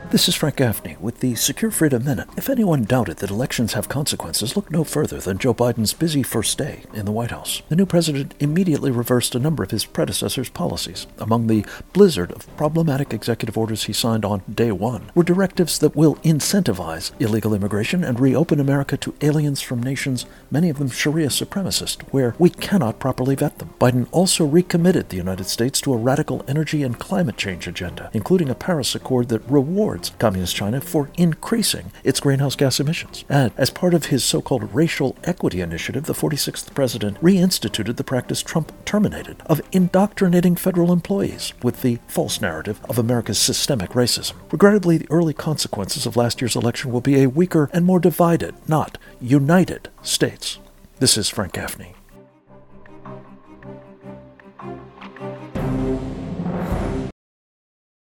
This is Frank Gaffney with the Secure Freedom Minute. If anyone doubted that elections have consequences, look no further than Joe Biden's busy first day in the White House. The new president immediately reversed a number of his predecessors' policies. Among the blizzard of problematic executive orders he signed on day one were directives that will incentivize illegal immigration and reopen America to aliens from nations, many of them Sharia supremacist, where we cannot properly vet them. Biden also recommitted the United States to a radical energy and climate change agenda, including a Paris Accord that rewards Communist China for increasing its greenhouse gas emissions. And as part of his so-called racial equity initiative, the 46th president reinstituted the practice Trump terminated of indoctrinating federal employees with the false narrative of America's systemic racism. Regrettably, the early consequences of last year's election will be a weaker and more divided, not united, states. This is Frank Gaffney.